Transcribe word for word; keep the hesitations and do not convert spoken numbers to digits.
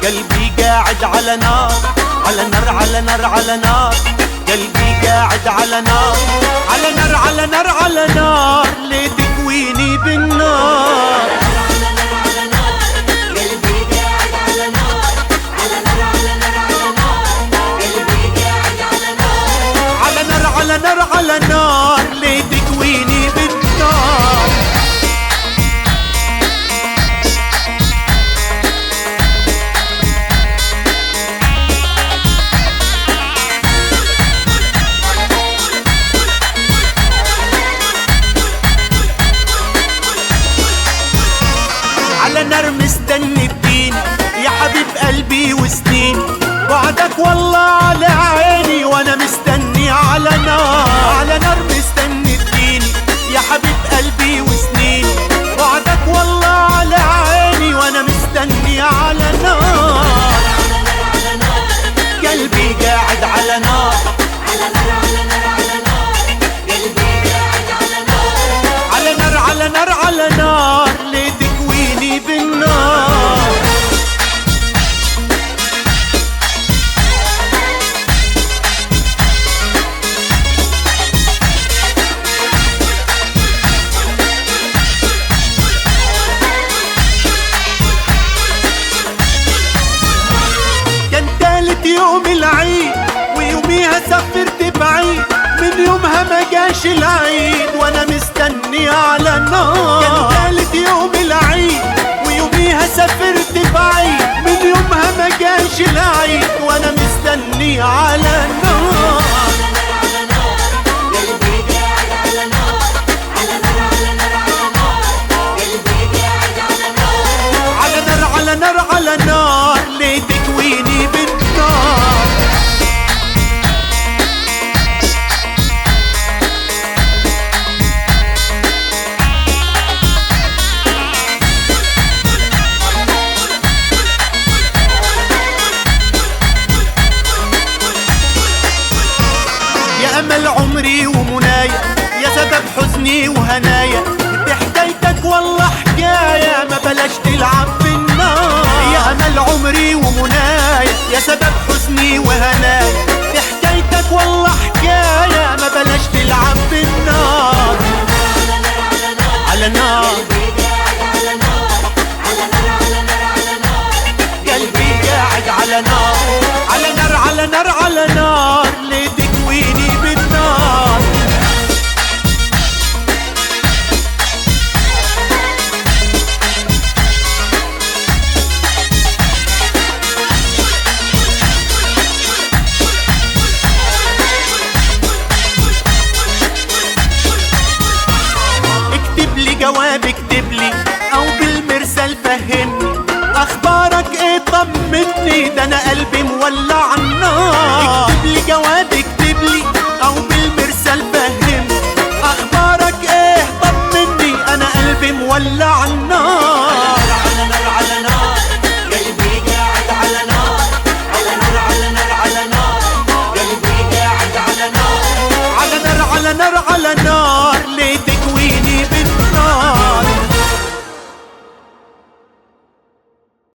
قلبي قاعد على نار، على نار على نار على نار، قلبي قاعد على نار، على نار على نار على نار، ليه تكويني بالنار؟ على نار على نار ليه تكويني بالنار؟ على نار مستني الدين يا حبيب قلبي وسنين، بعدك والله على عيني وانا مستني على نار، على نار مستني الدين يا حبيب قلبي وسنين، بعدك والله على عيني وانا مستني على نار، قلبي قاعد على نار، على نار على نار على نار، قلبي قاعد على نار، على نار على نار على نار، ليه تكويني بالنار؟ يوم العيد ويوميها سافرت بعيد، من يومها ما جاش العيد وانا مستني على النار، كان ثالث يوم العيد ويوميها سافرت بعيد، من يومها ما جاش العيد وانا مستني على النار، على نار على نار على نار، ليه تكويني بالنار؟ يا أمل عمري ومنايا، يا سبب حزني وهنايا، دي حكايتك والله حكاية ما بلاش تلعب بالنار، يا أمل عمري ومنايا، يا سبب حزني وهنايا، دي حكايتك والله حكاية ما بلاش تلعب بالنار، على نار قلبي قاعد على نار، على نار على نار على نار، ليه تكويني بالنار؟ اكتب لي جواب، اكتب لي او بالمرسال فهمني، اخبارك ايه طمني، ده انا قلبي مولع النار، اكتب لي جواب، اكتب لي او بالمرسال فهمني، اخبارك ايه طمني، انا قلبي مولع النار، على نار على نار قلبي قاعد على نار، على نار على نار على نار، قلبي قاعد على نار، على نار على نار على نار.